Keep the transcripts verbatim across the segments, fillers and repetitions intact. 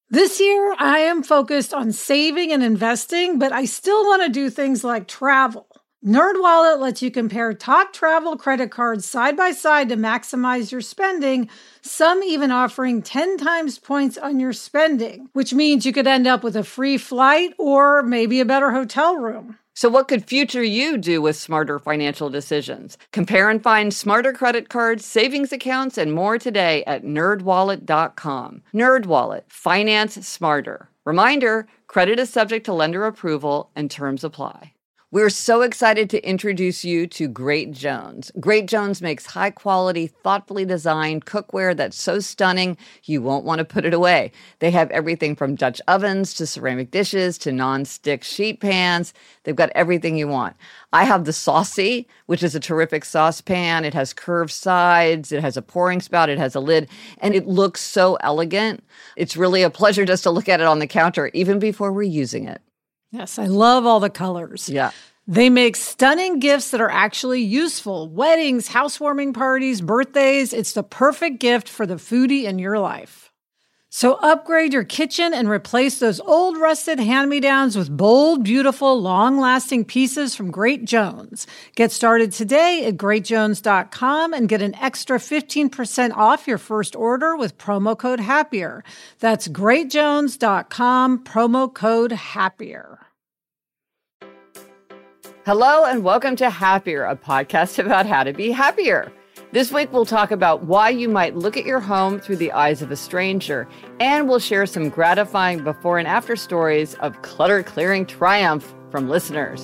This year, I am focused on saving and investing, but I still want to do things like travel. NerdWallet lets you compare top travel credit cards side by side to maximize your spending, some even offering ten times points on your spending, which means you could end up with a free flight or maybe a better hotel room. So what could future you do with smarter financial decisions? Compare and find smarter credit cards, savings accounts, and more today at nerd wallet dot com. NerdWallet, finance smarter. Reminder, credit is subject to lender approval and terms apply. We're so excited to introduce you to Great Jones. Great Jones makes high-quality, thoughtfully designed cookware that's so stunning you won't want to put it away. They have everything from Dutch ovens to ceramic dishes to non-stick sheet pans. They've got everything you want. I have the Saucy, which is a terrific saucepan. It has curved sides. It has a pouring spout. It has a lid. And it looks so elegant. It's really a pleasure just to look at it on the counter, even before we're using it. Yes, I love all the colors. Yeah. They make stunning gifts that are actually useful. Weddings, housewarming parties, birthdays. It's the perfect gift for the foodie in your life. So upgrade your kitchen and replace those old rusted hand-me-downs with bold, beautiful, long-lasting pieces from Great Jones. Get started today at great jones dot com and get an extra fifteen percent off your first order with promo code HAPPIER. That's great jones dot com, promo code HAPPIER. Hello and welcome to Happier, a podcast about how to be happier. This week, we'll talk about why you might look at your home through the eyes of a stranger, and we'll share some gratifying before and after stories of clutter-clearing triumph from listeners.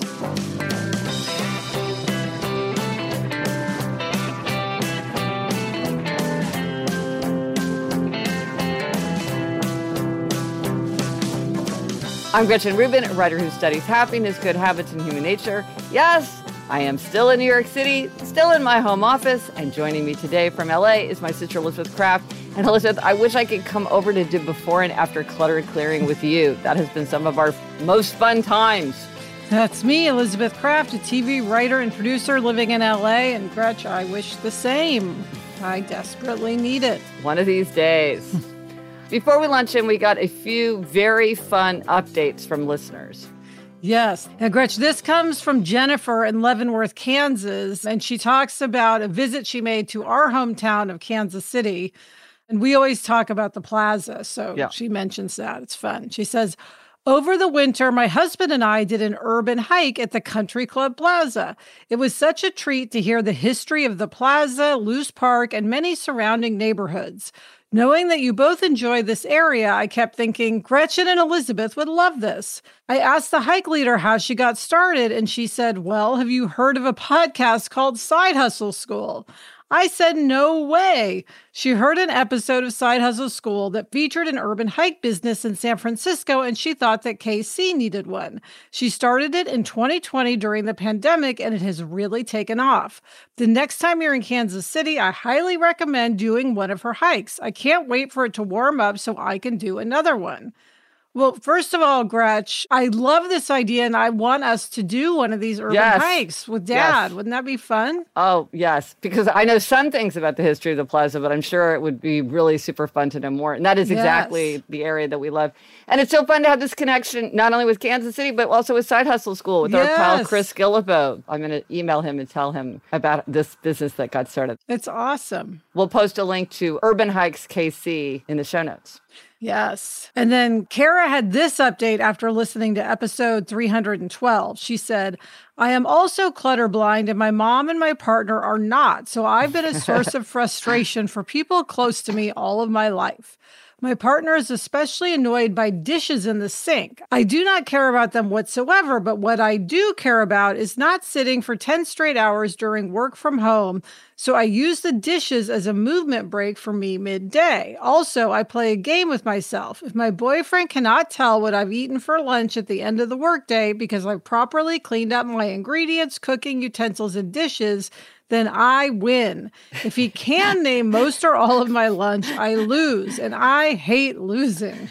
I'm Gretchen Rubin, a writer who studies happiness, good habits, and human nature. Yes, I am still in New York City, still in my home office, and joining me today from L A is my sister Elizabeth Kraft. And Elizabeth, I wish I could come over to do before and after clutter clearing with you. That has been some of our most fun times. That's me, Elizabeth Kraft, a T V writer and producer living in L A. And Gretch, I wish the same. I desperately need it. One of these days. Before we launch in, we got a few very fun updates from listeners. Yes. Now, Gretch, this comes from Jennifer in Leavenworth, Kansas, and she talks about a visit she made to our hometown of Kansas City. And we always talk about the plaza, so yeah. She mentions that. It's fun. She says, over the winter, my husband and I did an urban hike at the Country Club Plaza. It was such a treat to hear the history of the plaza, Luce Park, and many surrounding neighborhoods. Knowing that you both enjoy this area, I kept thinking Gretchen and Elizabeth would love this. I asked the hike leader how she got started, and she said, well, have you heard of a podcast called Side Hustle School? I said, no way. She heard an episode of Side Hustle School that featured an urban hike business in San Francisco, and she thought that K C needed one. She started it in twenty twenty during the pandemic, and it has really taken off. The next time you're in Kansas City, I highly recommend doing one of her hikes. I can't wait for it to warm up so I can do another one. Well, first of all, Gretch, I love this idea, and I want us to do one of these urban yes. hikes with Dad. Yes. Wouldn't that be fun? Oh, yes, because I know some things about the history of the plaza, but I'm sure it would be really super fun to know more. And that is exactly yes. the area that we love. And it's so fun to have this connection, not only with Kansas City, but also with Side Hustle School, with yes. our pal Chris Gillibo. I'm going to email him and tell him about this business that got started. It's awesome. We'll post a link to Urban Hikes K C in the show notes. Yes. And then Kara had this update after listening to episode three hundred twelve. She said, I am also clutterblind and my mom and my partner are not. So I've been a source of frustration for people close to me all of my life. My partner is especially annoyed by dishes in the sink. I do not care about them whatsoever, but what I do care about is not sitting for ten straight hours during work from home. So I use the dishes as a movement break for me midday. Also, I play a game with myself. If my boyfriend cannot tell what I've eaten for lunch at the end of the workday because I've properly cleaned up my ingredients, cooking utensils, and dishes, then I win. If he can name most or all of my lunch, I lose, and I hate losing.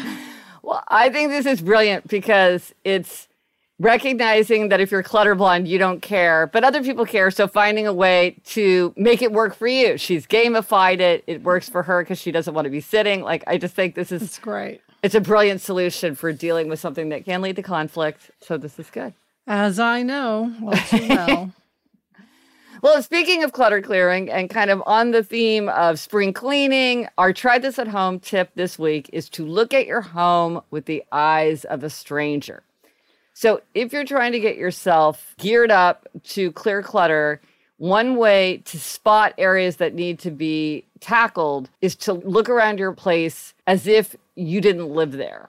Well, I think this is brilliant because it's recognizing that if you're clutterblind, you don't care, but other people care. So finding a way to make it work for you. She's gamified it. It works for her because she doesn't want to be sitting. Like, I just think this is It's great. It's a brilliant solution for dealing with something that can lead to conflict. So this is good. As I know, all too well. Well, speaking of clutter clearing and kind of on the theme of spring cleaning, our Try This at Home tip this week is to look at your home with the eyes of a stranger. So if you're trying to get yourself geared up to clear clutter, one way to spot areas that need to be tackled is to look around your place as if you didn't live there.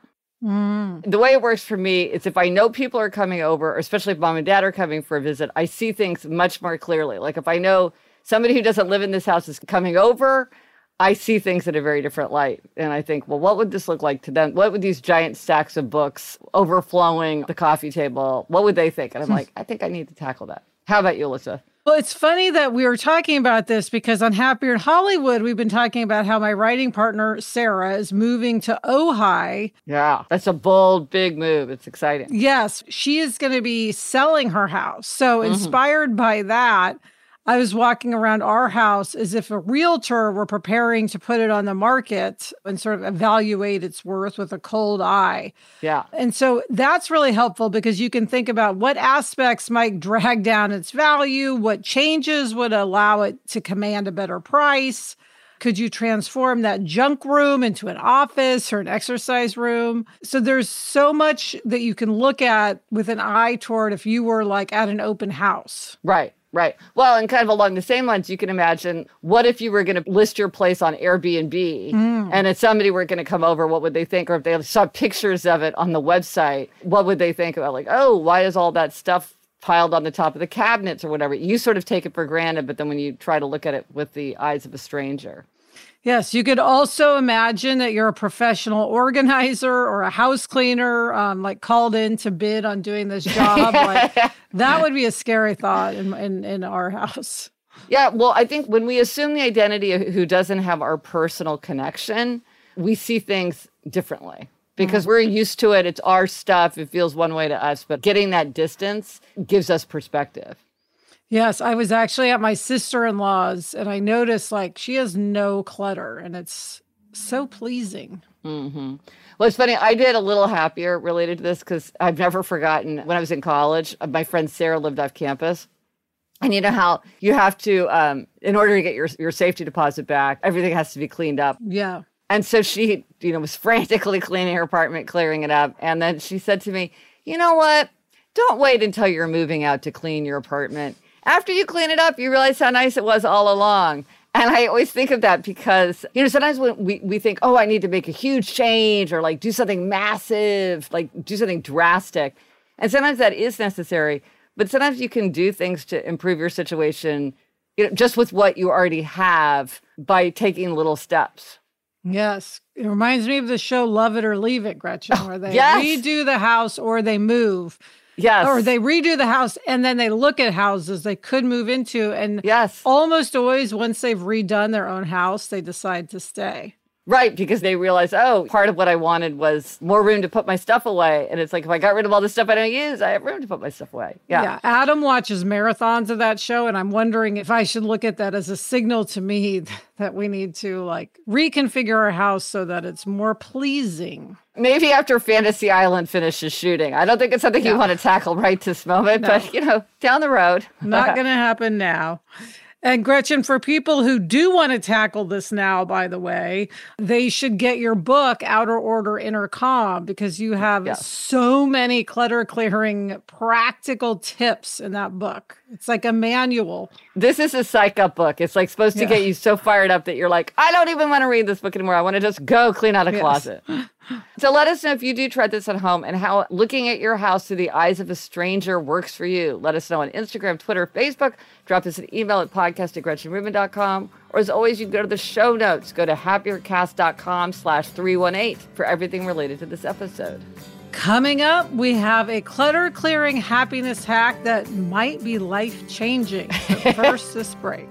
Mm. The way it works for me is if I know people are coming over, or especially if mom and dad are coming for a visit, I see things much more clearly. Like if I know somebody who doesn't live in this house is coming over, I see things in a very different light. And I think, well, what would this look like to them? What would these giant stacks of books overflowing the coffee table, what would they think? And I'm like, I think I need to tackle that. How about you, Alyssa? Well, it's funny that we were talking about this because on Happier in Hollywood, we've been talking about how my writing partner, Sarah, is moving to Ojai. Yeah, that's a bold, big move. It's exciting. Yes, she is going to be selling her house. So mm-hmm. inspired by that, I was walking around our house as if a realtor were preparing to put it on the market and sort of evaluate its worth with a cold eye. Yeah. And so that's really helpful because you can think about what aspects might drag down its value, what changes would allow it to command a better price. Could you transform that junk room into an office or an exercise room? So there's so much that you can look at with an eye toward if you were like at an open house. Right. Right. Well, and kind of along the same lines, you can imagine, what if you were going to list your place on Airbnb mm. and if somebody were going to come over, what would they think? Or if they saw pictures of it on the website, what would they think about? Like, oh, why is all that stuff piled on the top of the cabinets or whatever? You sort of take it for granted, but then when you try to look at it with the eyes of a stranger. Yes, you could also imagine that you're a professional organizer or a house cleaner, um, like called in to bid on doing this job. Like, that would be a scary thought in, in, in our house. Yeah, well, I think when we assume the identity of who doesn't have our personal connection, we see things differently because mm. we're used to it. It's our stuff. It feels one way to us, but getting that distance gives us perspective. Yes, I was actually at my sister-in-law's and I noticed like she has no clutter and it's so pleasing. Mm-hmm. Well, it's funny. I did a little happier related to this because I've never forgotten when I was in college, my friend Sarah lived off campus. And you know how you have to, um, in order to get your, your safety deposit back, everything has to be cleaned up. Yeah. And so she, you know, was frantically cleaning her apartment, clearing it up. And then she said to me, you know what? Don't wait until you're moving out to clean your apartment. After you clean it up, you realize how nice it was all along. And I always think of that because, you know, sometimes when we, we think, oh, I need to make a huge change or like do something massive, like do something drastic. And sometimes that is necessary. But sometimes you can do things to improve your situation, you know, just with what you already have by taking little steps. Yes. It reminds me of the show Love It or Leave It, Gretchen, where they yes. redo the house or they move. Yes. Or they redo the house and then they look at houses they could move into. And yes. almost always, once they've redone their own house, they decide to stay. Right, because they realize, oh, part of what I wanted was more room to put my stuff away. And it's like, if I got rid of all the stuff I don't use, I have room to put my stuff away. Yeah. Yeah. Adam watches marathons of that show. And I'm wondering if I should look at that as a signal to me that we need to like reconfigure our house so that it's more pleasing. Maybe after Fantasy Island finishes shooting. I don't think it's something no. you want to tackle right this moment, no. but, you know, down the road. Not going to happen now. And Gretchen, for people who do want to tackle this now, by the way, they should get your book, Outer Order, Inner Calm, because you have yes. so many clutter clearing practical tips in that book. It's like a manual. This is a psych up book. It's like supposed to yeah. get you so fired up that you're like, I don't even want to read this book anymore. I want to just go clean out a yes. closet. So let us know if you do try this at home and how looking at your house through the eyes of a stranger works for you. Let us know on Instagram, Twitter, Facebook. Drop us an email at podcast at gretchen rubin dot com. Or as always, you can go to the show notes. Go to happiercast.com slash 318 for everything related to this episode. Coming up, we have a clutter-clearing happiness hack that might be life-changing. But first, this break.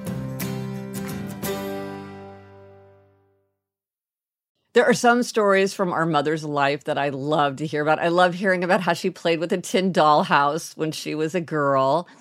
There are some stories from our mother's life that I love to hear about. I love hearing about how she played with a tin dollhouse when she was a girl.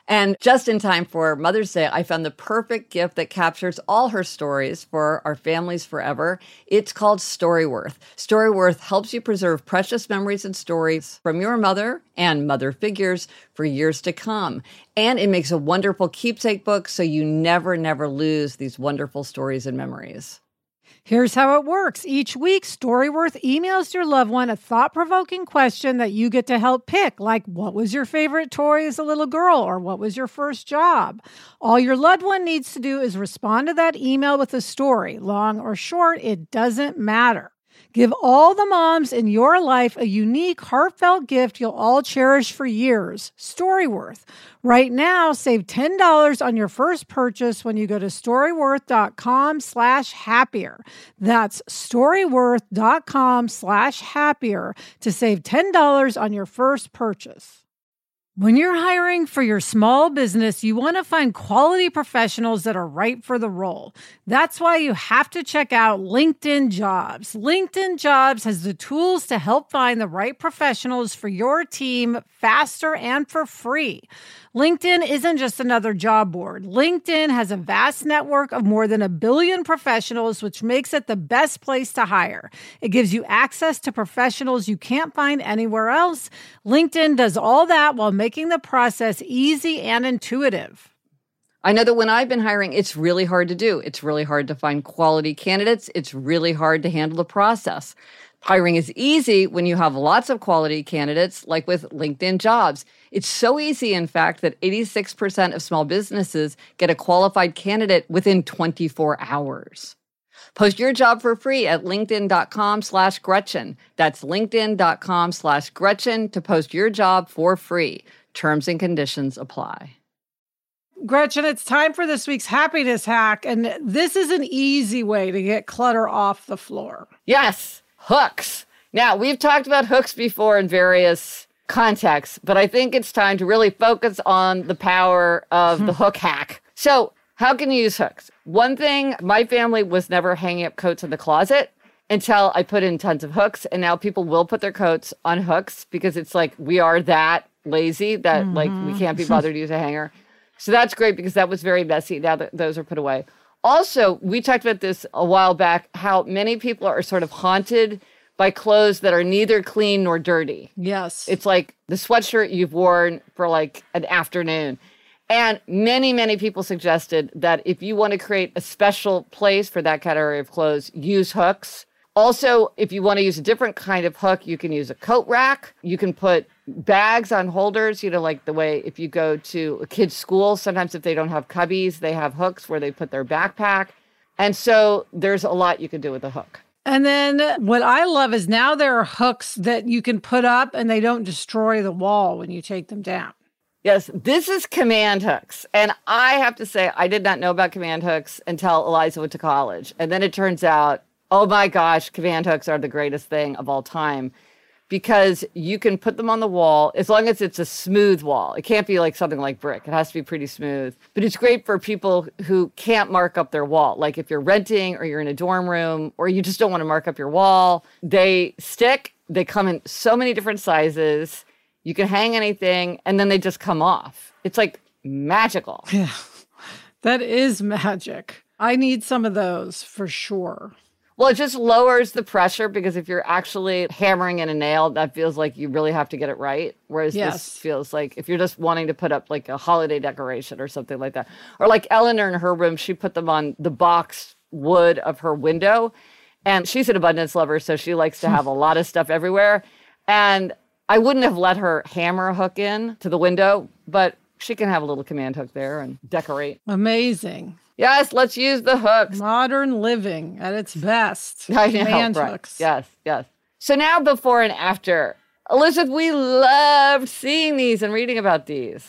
And just in time for Mother's Day, I found the perfect gift that captures all her stories for our families forever. It's called Storyworth. Storyworth helps you preserve precious memories and stories from your mother and mother figures for years to come. And it makes a wonderful keepsake book so you never, never lose these wonderful stories and memories. Here's how it works. Each week, Storyworth emails your loved one a thought-provoking question that you get to help pick, like what was your favorite toy as a little girl, or what was your first job? All your loved one needs to do is respond to that email with a story. Long or short, it doesn't matter. Give all the moms in your life a unique, heartfelt gift you'll all cherish for years. Storyworth. Right now, save ten dollars on your first purchase when you go to storyworth.com slash happier. That's storyworth.com slash happier to save ten dollars on your first purchase. When you're hiring for your small business, you want to find quality professionals that are right for the role. That's why you have to check out LinkedIn Jobs. LinkedIn Jobs has the tools to help find the right professionals for your team faster and for free. LinkedIn isn't just another job board. LinkedIn has a vast network of more than a billion professionals, which makes it the best place to hire. It gives you access to professionals you can't find anywhere else. LinkedIn does all that while making the process easy and intuitive. I know that when I've been hiring, it's really hard to do. It's really hard to find quality candidates. It's really hard to handle the process. Hiring is easy when you have lots of quality candidates, like with LinkedIn Jobs. It's so easy, in fact, that eighty-six percent of small businesses get a qualified candidate within twenty-four hours. Post your job for free at linkedin.com slash Gretchen. That's linkedin.com slash Gretchen to post your job for free. Terms and conditions apply. Gretchen, it's time for this week's happiness hack, and this is an easy way to get clutter off the floor. Yes, hooks. Now, we've talked about hooks before in various contexts, but I think it's time to really focus on the power of the hook hack. So, how can you use hooks? One thing, my family was never hanging up coats in the closet until I put in tons of hooks, and now people will put their coats on hooks because it's like we are that lazy that mm-hmm. like we can't be bothered to use a hanger. So that's great because that was very messy. Now that those are put away. Also, we talked about this a while back, how many people are sort of haunted by clothes that are neither clean nor dirty. Yes. It's like the sweatshirt you've worn for like an afternoon. And many, many people suggested that if you want to create a special place for that category of clothes, use hooks. Also, if you want to use a different kind of hook, you can use a coat rack. You can put bags on holders, you know, like the way if you go to a kid's school, sometimes if they don't have cubbies, they have hooks where they put their backpack. And so there's a lot you can do with a hook. And then what I love is now there are hooks that you can put up and they don't destroy the wall when you take them down. Yes, this is command hooks. And I have to say, I did not know about command hooks until Eliza went to college. And then it turns out, oh my gosh, command hooks are the greatest thing of all time because you can put them on the wall as long as it's a smooth wall. It can't be like something like brick. It has to be pretty smooth. But it's great for people who can't mark up their wall. Like if you're renting or you're in a dorm room or you just don't want to mark up your wall, they stick. They come in so many different sizes. You can hang anything and then they just come off. It's like magical. Yeah, that is magic. I need some of those for sure. Well, it just lowers the pressure because if you're actually hammering in a nail, that feels like you really have to get it right. Whereas yes. This feels like if you're just wanting to put up like a holiday decoration or something like that. Or like Eleanor in her room, she put them on the box wood of her window. And she's an abundance lover, so she likes to have a lot of stuff everywhere. And I wouldn't have let her hammer a hook in to the window, but she can have a little command hook there and decorate. Amazing. Yes, let's use the hooks. Modern living at its best. I know, Command right. hooks. Yes, yes. So now before and after. Elizabeth, we loved seeing these and reading about these.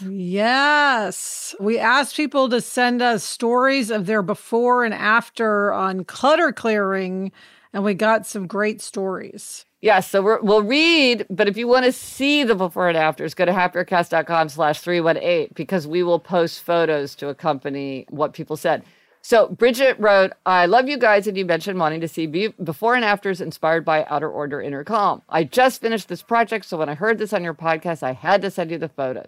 Yes. We asked people to send us stories of their before and after on clutter clearing, and we got some great stories. Yes, so we're, we'll read, but if you want to see the before and afters, go to happiercast.com slash 318 because we will post photos to accompany what people said. So Bridget wrote, I love you guys, and you mentioned wanting to see be- before and afters inspired by Outer Order Inner Calm. I just finished this project, so when I heard this on your podcast, I had to send you the photos.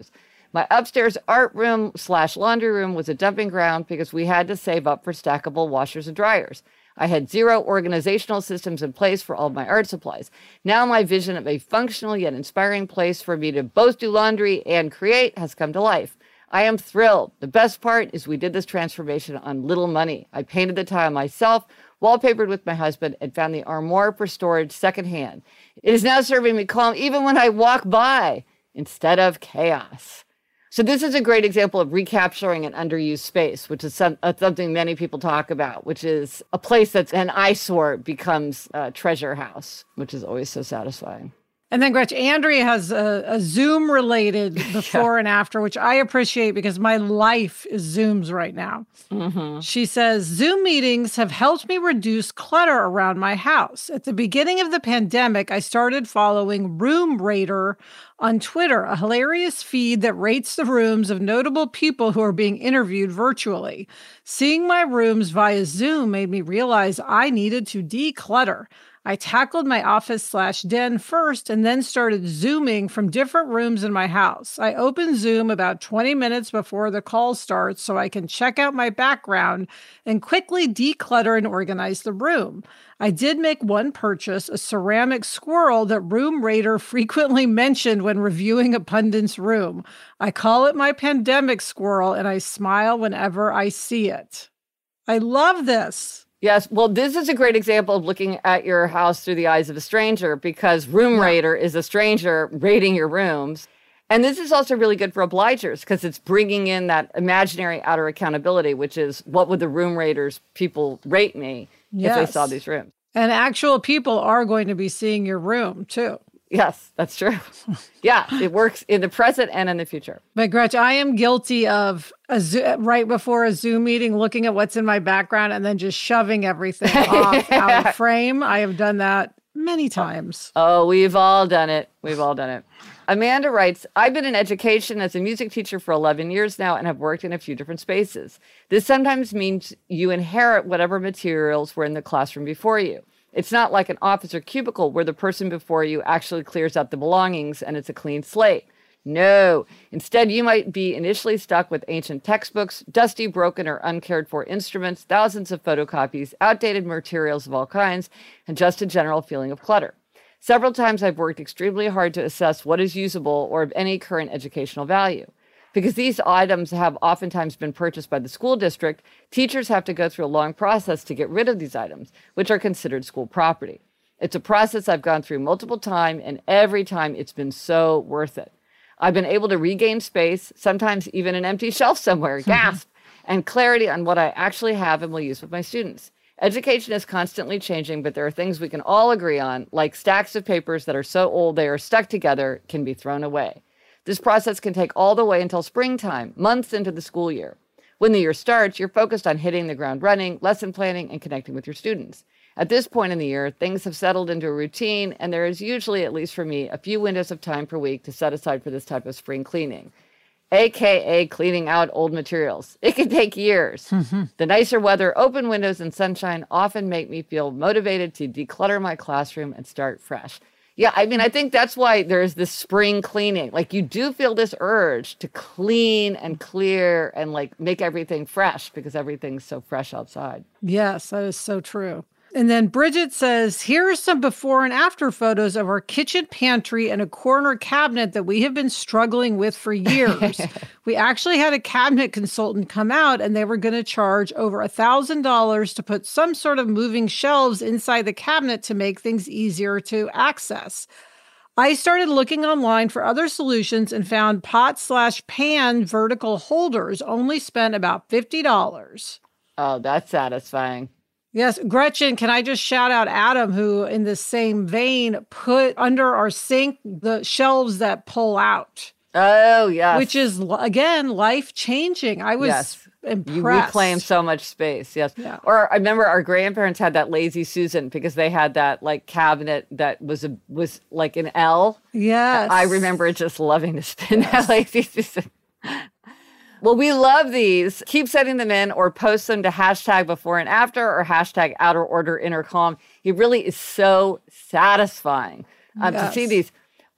My upstairs art room slash laundry room was a dumping ground because we had to save up for stackable washers and dryers. I had zero organizational systems in place for all of my art supplies. Now my vision of a functional yet inspiring place for me to both do laundry and create has come to life. I am thrilled. The best part is we did this transformation on little money. I painted the tile myself, wallpapered with my husband, and found the armoire for storage secondhand. It is now serving me calm even when I walk by instead of chaos. So this is a great example of recapturing an underused space, which is some, uh, something many people talk about, which is a place that's an eyesore becomes a treasure house, which is always so satisfying. And then, Gretch, Andrea has a, a Zoom-related before yeah. and after, which I appreciate because my life is Zooms right now. Mm-hmm. She says, Zoom meetings have helped me reduce clutter around my house. At the beginning of the pandemic, I started following Room Rater on Twitter, a hilarious feed that rates the rooms of notable people who are being interviewed virtually. Seeing my rooms via Zoom made me realize I needed to declutter. I tackled my office slash den first and then started Zooming from different rooms in my house. I open Zoom about twenty minutes before the call starts so I can check out my background and quickly declutter and organize the room. I did make one purchase, a ceramic squirrel that Room Rater frequently mentioned when reviewing a pundit's room. I call it my pandemic squirrel and I smile whenever I see it. I love this. Yes. Well, this is a great example of looking at your house through the eyes of a stranger because Room Rater is a stranger rating your rooms. And this is also really good for obligers because it's bringing in that imaginary outer accountability, which is what would the Room Raters people rate me yes. if they saw these rooms. And actual people are going to be seeing your room too. Yes, that's true. Yeah, it works in the present and in the future. But Gretch, I am guilty of a zo- right before a Zoom meeting, looking at what's in my background and then just shoving everything off out of frame. I have done that many times. Oh, we've all done it. We've all done it. Amanda writes, I've been in education as a music teacher for eleven years now and have worked in a few different spaces. This sometimes means you inherit whatever materials were in the classroom before you. It's not like an office or cubicle where the person before you actually clears out the belongings and it's a clean slate. No. Instead, you might be initially stuck with ancient textbooks, dusty, broken, or uncared for instruments, thousands of photocopies, outdated materials of all kinds, and just a general feeling of clutter. Several times I've worked extremely hard to assess what is usable or of any current educational value. Because these items have oftentimes been purchased by the school district, teachers have to go through a long process to get rid of these items, which are considered school property. It's a process I've gone through multiple times, and every time it's been so worth it. I've been able to regain space, sometimes even an empty shelf somewhere, gasp, and clarity on what I actually have and will use with my students. Education is constantly changing, but there are things we can all agree on, like stacks of papers that are so old they are stuck together, can be thrown away. This process can take all the way until springtime, months into the school year. When the year starts, you're focused on hitting the ground running, lesson planning, and connecting with your students. At this point in the year, things have settled into a routine, and there is usually, at least for me, a few windows of time per week to set aside for this type of spring cleaning, a k a cleaning out old materials. It can take years. Mm-hmm. The nicer weather, open windows, and sunshine often make me feel motivated to declutter my classroom and start fresh. Yeah, I mean, I think that's why there's this spring cleaning. Like, you do feel this urge to clean and clear and, like, make everything fresh because everything's so fresh outside. Yes, that is so true. And then Bridget says, here are some before and after photos of our kitchen pantry and a corner cabinet that we have been struggling with for years. We actually had a cabinet consultant come out and they were going to charge over one thousand dollars to put some sort of moving shelves inside the cabinet to make things easier to access. I started looking online for other solutions and found pot slash pan vertical holders, only spent about fifty dollars. Oh, that's satisfying. Yes, Gretchen, can I just shout out Adam, who in the same vein put under our sink the shelves that pull out. Oh, yes. Which is, again, life-changing. I was yes. impressed. You reclaim so much space, yes. Yeah. Or I remember our grandparents had that Lazy Susan because they had that, like, cabinet that was a, was like an L. Yes. I remember just loving to spin yes. that Lazy Susan. Well, we love these. Keep sending them in or post them to hashtag before and after or hashtag outer order inner calm. It really is so satisfying um, yes. to see these.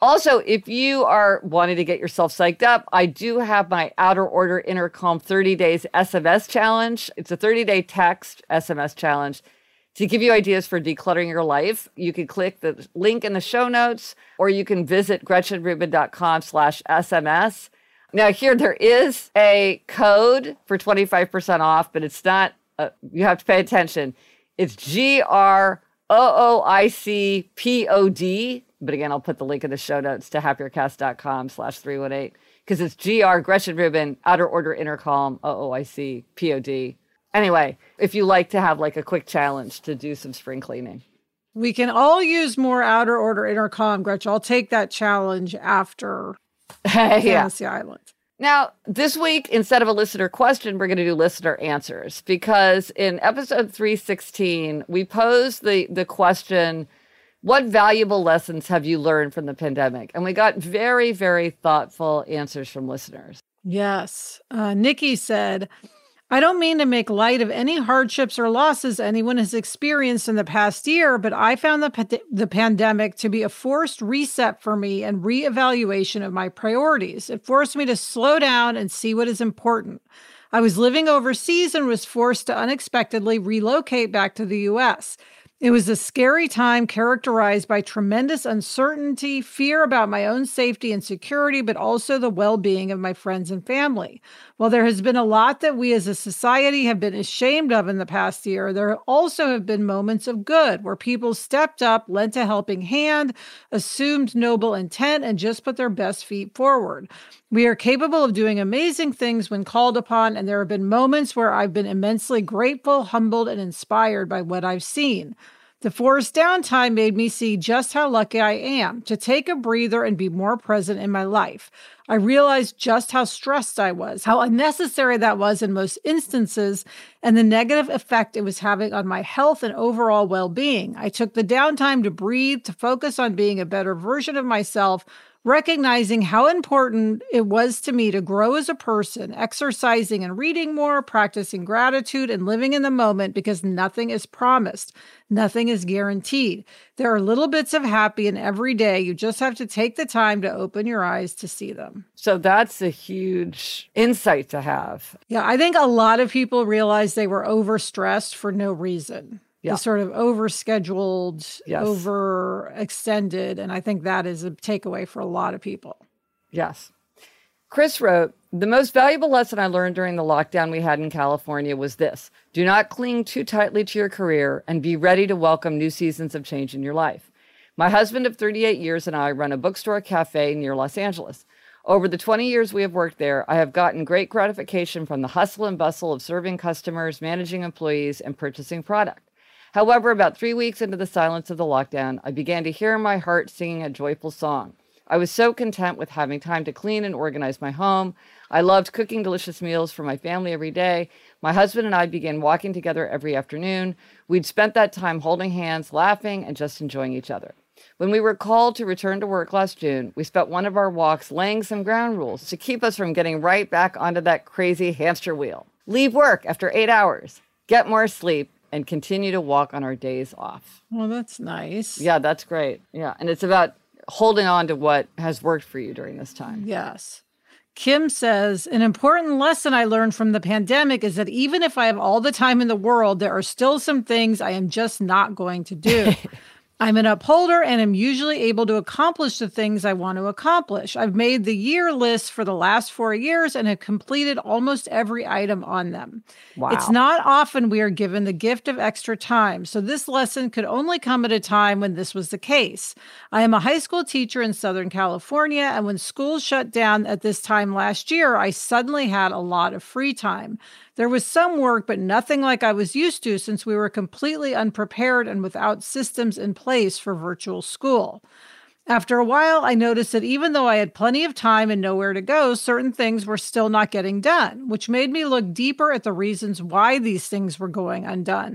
Also, if you are wanting to get yourself psyched up, I do have my Outer Order Inner Calm thirty days S M S challenge. It's a thirty-day text S M S challenge to give you ideas for decluttering your life. You can click the link in the show notes, or you can visit gretchenrubin.com slash SMS. Now, here there is a code for twenty-five percent off, but it's not, uh, you have to pay attention. It's G R O O I C P O D. But again, I'll put the link in the show notes to happiercast.com slash 318 because it's G R Gretchen Rubin, Outer Order Inner Calm, O O I C P O D. Anyway, if you like to have like a quick challenge to do some spring cleaning. We can all use more Outer Order Inner Calm, Gretchen. I'll take that challenge after yeah. Fantasy Island. Now, this week, instead of a listener question, we're going to do listener answers because in episode three sixteen, we posed the, the question, what valuable lessons have you learned from the pandemic? And we got very, very thoughtful answers from listeners. Yes. Uh, Nikki said, I don't mean to make light of any hardships or losses anyone has experienced in the past year, but I found the, pa- the pandemic to be a forced reset for me and reevaluation of my priorities. It forced me to slow down and see what is important. I was living overseas and was forced to unexpectedly relocate back to the U S. It was a scary time characterized by tremendous uncertainty, fear about my own safety and security, but also the well-being of my friends and family. While there has been a lot that we as a society have been ashamed of in the past year, there also have been moments of good where people stepped up, lent a helping hand, assumed noble intent, and just put their best feet forward. We are capable of doing amazing things when called upon, and there have been moments where I've been immensely grateful, humbled, and inspired by what I've seen. The forced downtime made me see just how lucky I am to take a breather and be more present in my life. I realized just how stressed I was, how unnecessary that was in most instances, and the negative effect it was having on my health and overall well-being. I took the downtime to breathe, to focus on being a better version of myself, recognizing how important it was to me to grow as a person, exercising and reading more, practicing gratitude, and living in the moment because nothing is promised. Nothing is guaranteed. There are little bits of happy in every day. You just have to take the time to open your eyes to see them. So that's a huge insight to have. Yeah, I think a lot of people realized they were overstressed for no reason. Yeah. Sort of overscheduled, yes. overextended. And I think that is a takeaway for a lot of people. Yes. Chris wrote, the most valuable lesson I learned during the lockdown we had in California was this. Do not cling too tightly to your career and be ready to welcome new seasons of change in your life. My husband of thirty-eight years and I run a bookstore cafe near Los Angeles. Over the twenty years we have worked there, I have gotten great gratification from the hustle and bustle of serving customers, managing employees, and purchasing product. However, about three weeks into the silence of the lockdown, I began to hear my heart singing a joyful song. I was so content with having time to clean and organize my home. I loved cooking delicious meals for my family every day. My husband and I began walking together every afternoon. We'd spent that time holding hands, laughing, and just enjoying each other. When we were called to return to work last June, we spent one of our walks laying some ground rules to keep us from getting right back onto that crazy hamster wheel. Leave work after eight hours, get more sleep, and continue to walk on our days off. Well, that's nice. Yeah, that's great. Yeah, and it's about holding on to what has worked for you during this time. Yes. Kim says, an important lesson I learned from the pandemic is that even if I have all the time in the world, there are still some things I am just not going to do. I'm an upholder and am usually able to accomplish the things I want to accomplish. I've made the year list for the last four years and have completed almost every item on them. Wow. It's not often we are given the gift of extra time, so this lesson could only come at a time when this was the case. I am a high school teacher in Southern California, and when schools shut down at this time last year, I suddenly had a lot of free time. There was some work, but nothing like I was used to since we were completely unprepared and without systems in place for virtual school. After a while, I noticed that even though I had plenty of time and nowhere to go, certain things were still not getting done, which made me look deeper at the reasons why these things were going undone.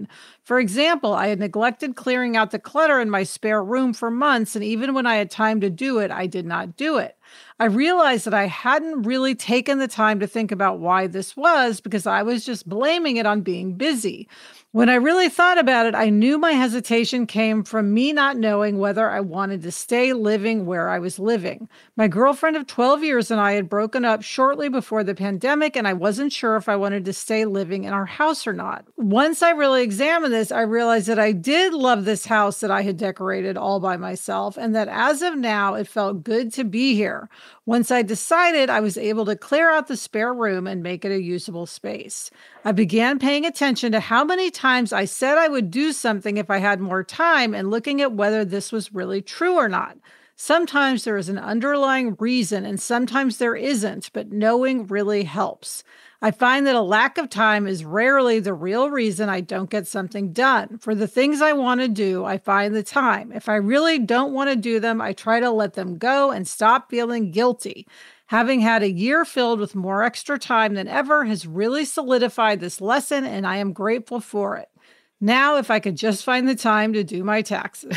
For example, I had neglected clearing out the clutter in my spare room for months, and even when I had time to do it, I did not do it. I realized that I hadn't really taken the time to think about why this was because I was just blaming it on being busy. When I really thought about it, I knew my hesitation came from me not knowing whether I wanted to stay living where I was living. My girlfriend of twelve years and I had broken up shortly before the pandemic, and I wasn't sure if I wanted to stay living in our house or not. Once I really examined this, I realized that I did love this house that I had decorated all by myself, and that as of now, it felt good to be here. Once I decided, I was able to clear out the spare room and make it a usable space. I began paying attention to how many times I said I would do something if I had more time and looking at whether this was really true or not. Sometimes there is an underlying reason and sometimes there isn't, but knowing really helps. I find that a lack of time is rarely the real reason I don't get something done. For the things I want to do, I find the time. If I really don't want to do them, I try to let them go and stop feeling guilty. Having had a year filled with more extra time than ever has really solidified this lesson, and I am grateful for it. Now, if I could just find the time to do my taxes.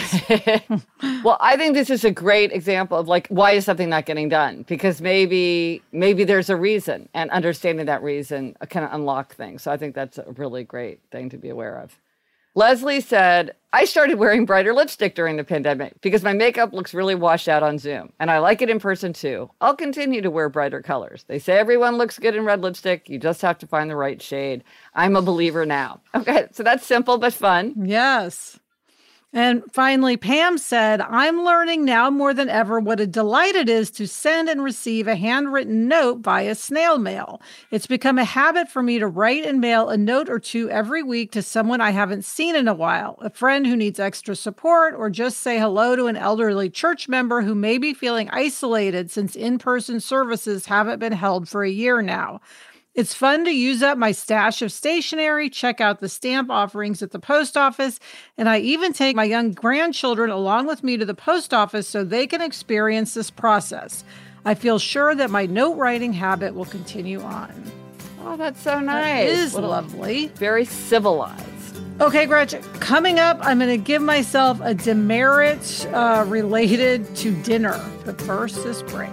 Well, I think this is a great example of like, why is something not getting done? Because maybe maybe there's a reason, and understanding that reason can unlock things. So I think that's a really great thing to be aware of. Leslie said, I started wearing brighter lipstick during the pandemic because my makeup looks really washed out on Zoom, and I like it in person too. I'll continue to wear brighter colors. They say everyone looks good in red lipstick. You just have to find the right shade. I'm a believer now. Okay, so that's simple but fun. Yes. And finally, Pam said, I'm learning now more than ever what a delight it is to send and receive a handwritten note via snail mail. It's become a habit for me to write and mail a note or two every week to someone I haven't seen in a while, a friend who needs extra support, or just say hello to an elderly church member who may be feeling isolated since in-person services haven't been held for a year now. It's fun to use up my stash of stationery, check out the stamp offerings at the post office, and I even take my young grandchildren along with me to the post office so they can experience this process. I feel sure that my note writing habit will continue on. Oh, that's so nice. That is Little, lovely. Very civilized. Okay, Gretchen, coming up, I'm going to give myself a demerit uh, related to dinner. But first, this break.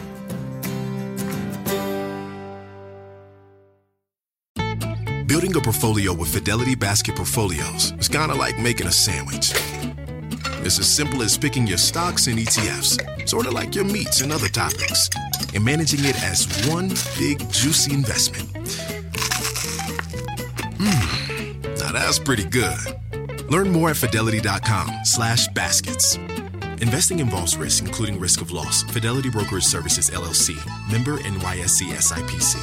Building a portfolio with Fidelity Basket Portfolios is kind of like making a sandwich. It's as simple as picking your stocks and E T Fs, sort of like your meats and other toppings, and managing it as one big, juicy investment. Mmm, now that's pretty good. Learn more at fidelity.com slash baskets. Investing involves risk, including risk of loss. Fidelity Brokerage Services, L L C. Member N Y S E S I P C.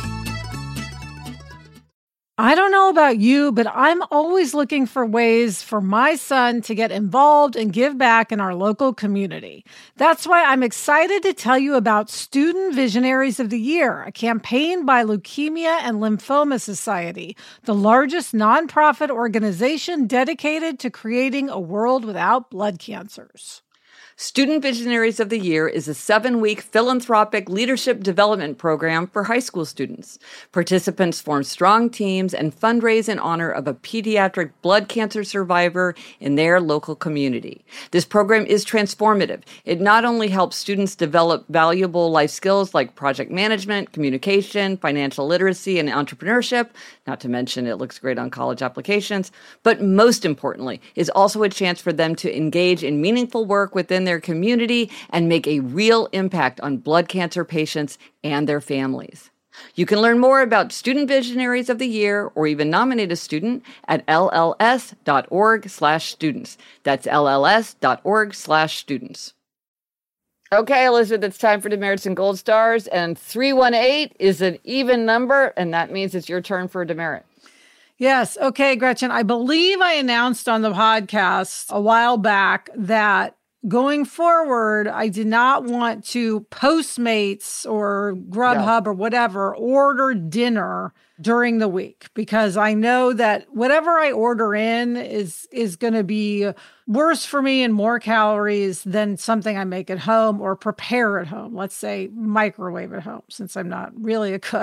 I don't know about you, but I'm always looking for ways for my son to get involved and give back in our local community. That's why I'm excited to tell you about Student Visionaries of the Year, a campaign by Leukemia and Lymphoma Society, the largest nonprofit organization dedicated to creating a world without blood cancers. Student Visionaries of the Year is a seven-week philanthropic leadership development program for high school students. Participants form strong teams and fundraise in honor of a pediatric blood cancer survivor in their local community. This program is transformative. It not only helps students develop valuable life skills like project management, communication, financial literacy, and entrepreneurship, not to mention it looks great on college applications, but most importantly, is also a chance for them to engage in meaningful work within their community and make a real impact on blood cancer patients and their families. You can learn more about Student Visionaries of the Year or even nominate a student at L L S dot org slash students. That's L L S dot org slash students. Okay, Elizabeth, it's time for demerits and gold stars, and three one eight is an even number, and that means it's your turn for a demerit. Yes. Okay, Gretchen, I believe I announced on the podcast a while back that going forward, I did not want to Postmates or Grubhub no. or whatever order dinner during the week, because I know that whatever I order in is is going to be worse for me and more calories than something I make at home or prepare at home. Let's say microwave at home, since I'm not really a cook.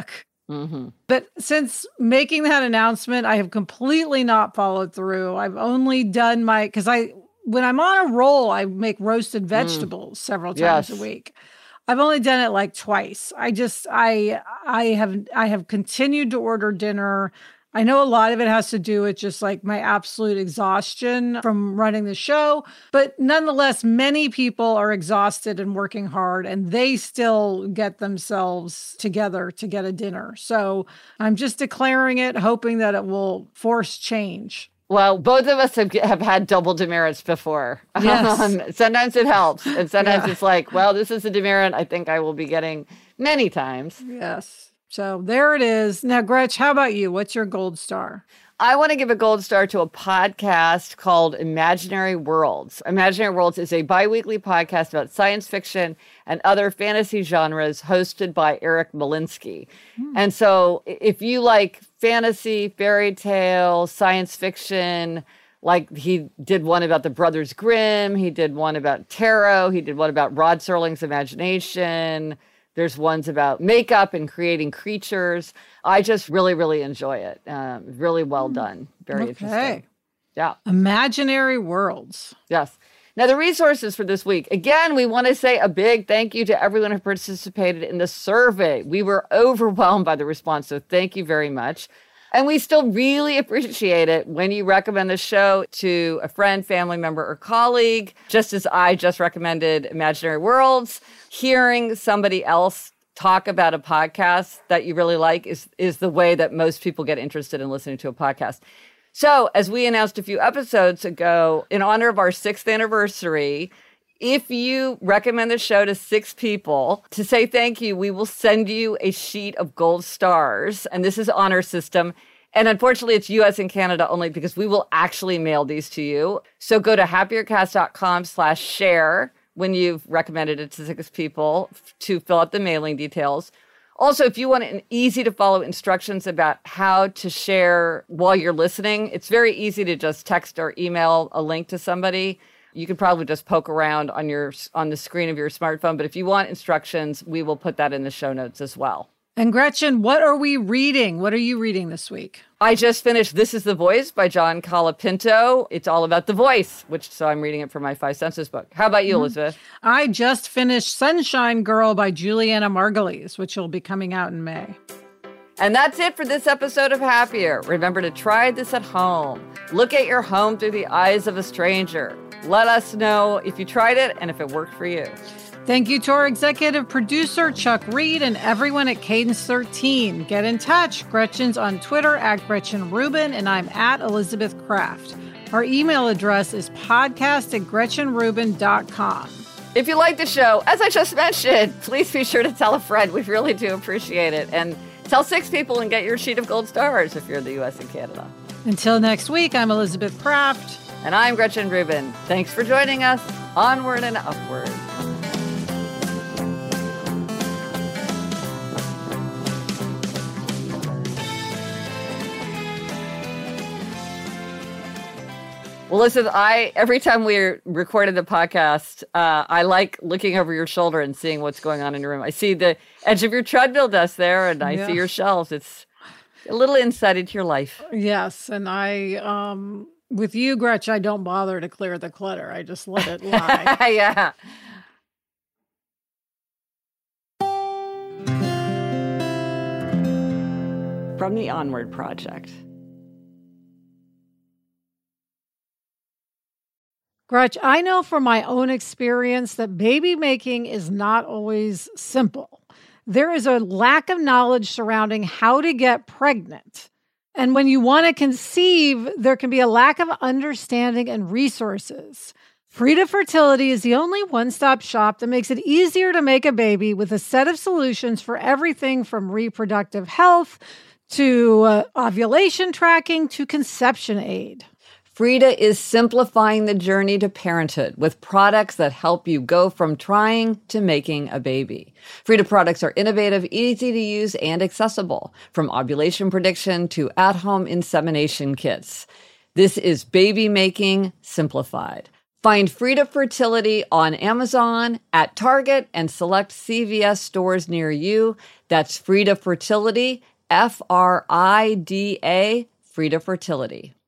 Mm-hmm. But since making that announcement, I have completely not followed through. I've only done my, because I, when I'm on a roll, I make roasted vegetables mm. several times yes. a week. I've only done it like twice. I just, I, I have, I have continued to order dinner. I know a lot of it has to do with just like my absolute exhaustion from running the show, but nonetheless, many people are exhausted and working hard, and they still get themselves together to get a dinner. So I'm just declaring it, hoping that it will force change. Well, both of us have, have had double demerits before. Yes. Um, sometimes it helps. And sometimes yeah. it's like, well, this is a demerit I think I will be getting many times. Yes. So there it is. Now, Gretch, how about you? What's your gold star? I want to give a gold star to a podcast called Imaginary Worlds. Imaginary Worlds is a bi-weekly podcast about science fiction and other fantasy genres hosted by Eric Molinsky. Hmm. And so if you like fantasy, fairy tale, science fiction, like he did one about the Brothers Grimm, he did one about tarot, he did one about Rod Serling's imagination. There's ones about makeup and creating creatures. I just really, really enjoy it. Um, really well done. Very okay. interesting. Yeah. Imaginary Worlds. Yes. Now, the resources for this week. Again, we want to say a big thank you to everyone who participated in the survey. We were overwhelmed by the response, so thank you very much. And we still really appreciate it when you recommend the show to a friend, family member, or colleague, just as I just recommended Imaginary Worlds. Hearing somebody else talk about a podcast that you really like is, is the way that most people get interested in listening to a podcast. So, as we announced a few episodes ago, in honor of our sixth anniversary, if you recommend the show to six people to say thank you, we will send you a sheet of gold stars. And this is honor system. And unfortunately, it's U S and Canada only because we will actually mail these to you. So go to happiercast.com slash share when you've recommended it to six people to fill out the mailing details. Also, if you want an easy to follow instructions about how to share while you're listening, it's very easy to just text or email a link to somebody. You could probably just poke around on your on the screen of your smartphone. But if you want instructions, we will put that in the show notes as well. And Gretchen, what are we reading? What are you reading this week? I just finished This is the Voice by John Colapinto. It's all about the voice, which so I'm reading it for my Five Senses book. How about you, Elizabeth? I just finished Sunshine Girl by Juliana Margulies, which will be coming out in May. And that's it for this episode of Happier. Remember to try this at home. Look at your home through the eyes of a stranger. Let us know if you tried it and if it worked for you. Thank you to our executive producer, Chuck Reed, and everyone at Cadence thirteen. Get in touch. Gretchen's on Twitter at Gretchen Rubin, and I'm at Elizabeth Kraft. Our email address is podcast at gretchen rubin dot com. If you like the show, as I just mentioned, please be sure to tell a friend. We really do appreciate it. And tell six people and get your sheet of gold stars if you're in the U S and Canada. Until next week, I'm Elizabeth Kraft. And I'm Gretchen Rubin. Thanks for joining us. Onward and upward. Well, listen, I every time we recorded the podcast, uh, I like looking over your shoulder and seeing what's going on in your room. I see the edge of your treadmill desk there, and I yeah. see your shelves. It's a little insight into your life. Yes, and I, um, with you, Gretch, I don't bother to clear the clutter. I just let it lie. Yeah. From the Onward Project. Gretch, I know from my own experience that baby making is not always simple. There is a lack of knowledge surrounding how to get pregnant. And when you want to conceive, there can be a lack of understanding and resources. Frida Fertility is the only one-stop shop that makes it easier to make a baby with a set of solutions for everything from reproductive health to uh, ovulation tracking to conception aid. Frida is simplifying the journey to parenthood with products that help you go from trying to making a baby. Frida products are innovative, easy to use, and accessible, from ovulation prediction to at-home insemination kits. This is baby making simplified. Find Frida Fertility on Amazon, at Target, and select C V S stores near you. That's Frida Fertility, F R I D A, Frida Fertility.